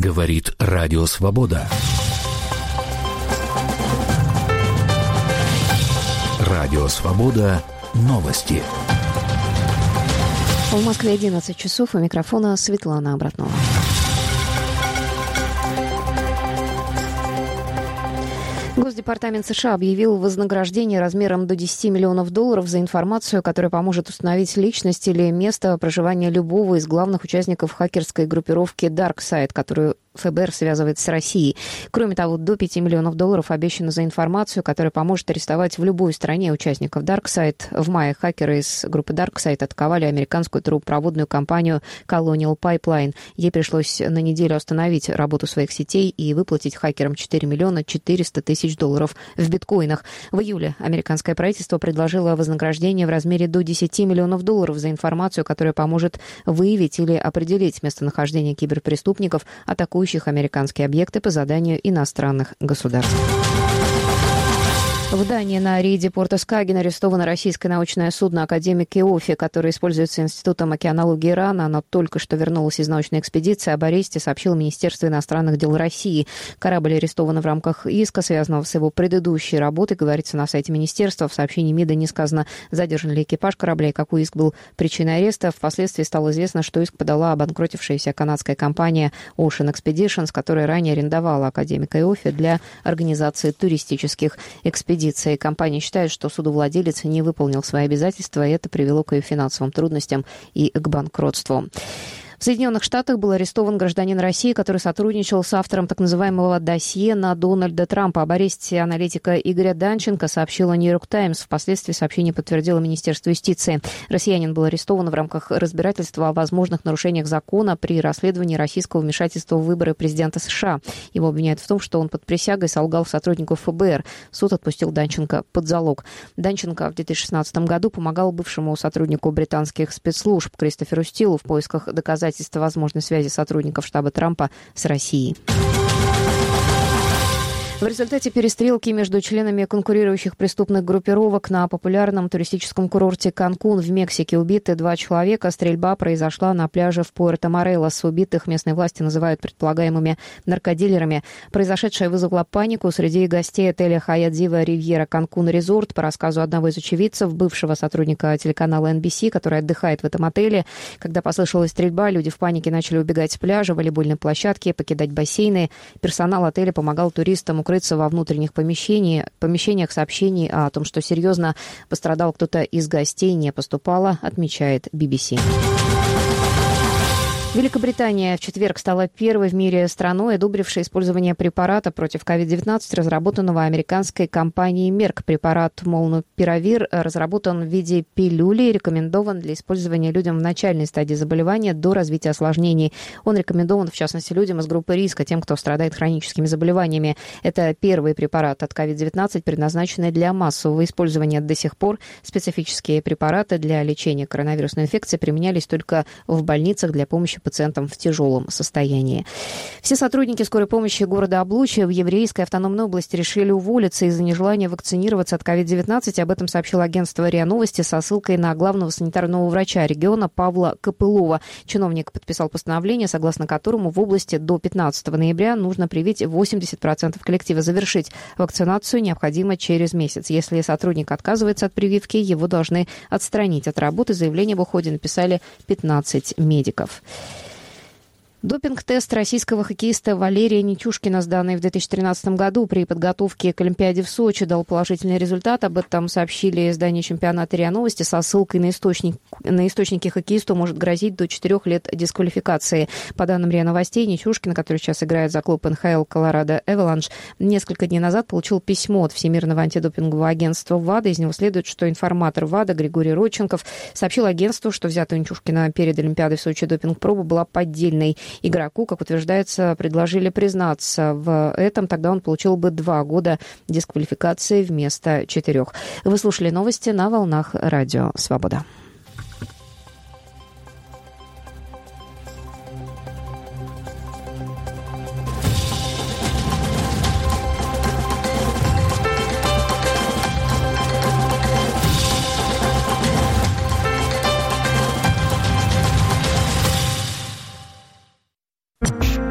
Говорит Радио Свобода. Радио Свобода. Новости. В Москве 11 часов. У микрофона Светлана Обратнова. Госдепартамент США объявил вознаграждение размером до $10 миллионов за информацию, которая поможет установить личность или место проживания любого из главных участников хакерской группировки DarkSide, которую ФБР связывает с Россией. Кроме того, до $5 миллионов обещано за информацию, которая поможет арестовать в любой стране участников DarkSide. В мае хакеры из группы DarkSide атаковали американскую трубопроводную компанию Colonial Pipeline. Ей пришлось на неделю остановить работу своих сетей и выплатить хакерам $4 400 000 в биткоинах. В июле американское правительство предложило вознаграждение в размере до $10 миллионов за информацию, которая поможет выявить или определить местонахождение киберпреступников, атакующих американские объекты по заданию иностранных государств. В Дании на рейде порта Скаген арестовано российское научное судно «Академик Кеофи», которое используется Институтом океанологии Ирана. Оно только что вернулось из научной экспедиции. Об аресте сообщило Министерство иностранных дел России. Корабль арестован в рамках иска, связанного с его предыдущей работой, говорится на сайте министерства. В сообщении МИДа не сказано, задержан ли экипаж корабля и какой иск был причиной ареста. Впоследствии стало известно, что иск подала обанкротившаяся канадская компания Ocean Expeditions, которая ранее арендовала «Академика Кеофи» для организации туристических экспедиций. Компания считает, что судовладелец не выполнил свои обязательства, и это привело к ее финансовым трудностям и к банкротству. В Соединенных Штатах был арестован гражданин России, который сотрудничал с автором так называемого досье на Дональда Трампа. Об аресте аналитика Игоря Данченко сообщила «Нью-Йорк Таймс». Впоследствии сообщение подтвердило Министерство юстиции. Россиянин был арестован в рамках разбирательства о возможных нарушениях закона при расследовании российского вмешательства в выборы президента США. Его обвиняют в том, что он под присягой солгал сотрудников ФБР. Суд отпустил Данченко под залог. Данченко в 2016 году помогал бывшему сотруднику британских спецслужб Кристоферу Стилу в поисках доказательств возможной связи сотрудников штаба Трампа с Россией. В результате перестрелки между членами конкурирующих преступных группировок на популярном туристическом курорте Канкун в Мексике убиты 2 человека. Стрельба произошла на пляже в Пуэрто-Морелос. Убитых местные власти называют предполагаемыми наркодилерами. Произошедшее вызвало панику среди гостей отеля «Хаят Дива Ривьера Канкун Резорт». По рассказу одного из очевидцев, бывшего сотрудника телеканала NBC, который отдыхает в этом отеле, когда послышалась стрельба, люди в панике начали убегать с пляжа, волейбольной площадки, покидать бассейны. Персонал отеля помогал туристам укрыться во внутренних помещениях. Сообщений о том, что серьезно пострадал кто-то из гостей, не поступало, отмечает BBC. Великобритания в четверг стала первой в мире страной, одобрившей использование препарата против COVID-19, разработанного американской компанией Merck. Препарат Молнупиравир разработан в виде пилюли и рекомендован для использования людям в начальной стадии заболевания до развития осложнений. Он рекомендован, в частности, людям из группы риска, тем, кто страдает хроническими заболеваниями. Это первый препарат от COVID-19, предназначенный для массового использования. До сих пор специфические препараты для лечения коронавирусной инфекции применялись только в больницах для помощи пациентам в тяжелом состоянии. Все сотрудники скорой помощи города Облучье в Еврейской автономной области решили уволиться из-за нежелания вакцинироваться от COVID-19. Об этом сообщило агентство РИА Новости со ссылкой на главного санитарного врача региона Павла Копылова. Чиновник подписал постановление, согласно которому в области до 15 ноября нужно привить 80% коллектива. Завершить вакцинацию необходимо через месяц. Если сотрудник отказывается от прививки, его должны отстранить от работы. Заявление в уходе написали 15 медиков. Допинг-тест российского хоккеиста Валерия Нечушкина, сданный в 2013 году при подготовке к Олимпиаде в Сочи, дал положительный результат. Об этом сообщили издание чемпионата РИА Новости со ссылкой на источники. Хоккеисту может грозить до 4 лет дисквалификации. По данным РИА Новостей, Нечушкин, который сейчас играет за клуб НХЛ Колорадо Эваланш, несколько дней назад получил письмо от Всемирного антидопингового агентства ВАДА. Из него следует, что информатор ВАДА Григорий Родченков сообщил агентству, что взятая у Нечушкина перед Олимпиадой в Сочи допинг-проба была поддельной. Игроку, как утверждается, предложили признаться в этом. Тогда он получил бы 2 года дисквалификации вместо 4. Вы слушали новости на волнах Радио Свобода.